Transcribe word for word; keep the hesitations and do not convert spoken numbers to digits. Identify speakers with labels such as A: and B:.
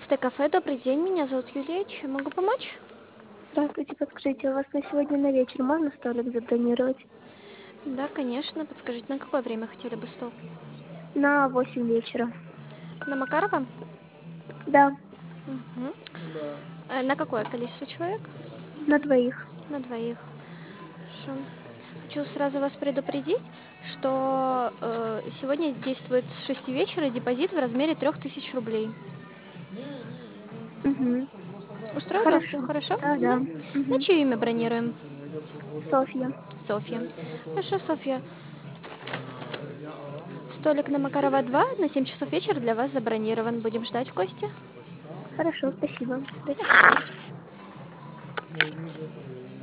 A: Стейк-кафе, добрый день, меня зовут Юлия, чем могу помочь?
B: Здравствуйте, подскажите, у вас на сегодня на вечер можно столик забронировать?
A: Да, конечно, подскажите, на какое время хотели бы стол?
B: На восемь вечера.
A: На Макарова?
B: Да,
A: Мгм. Э, На какое количество человек?
B: на двоих.
A: На двоих. Хорошо. Хочу сразу вас предупредить, что э, сегодня действует с шести вечера депозит в размере трех тысяч рублей.
B: Угу.
A: Устроит вас все
B: Хорошо.
A: хорошо?
B: Да, да.
A: Мгм. На
B: Угу.
A: чье имя бронируем?
B: Софья.
A: Софья. Хорошо, Софья. Столик на Макарова два на семь часов вечера для вас забронирован. Будем ждать в гости.
B: Хорошо, спасибо.
A: До свидания.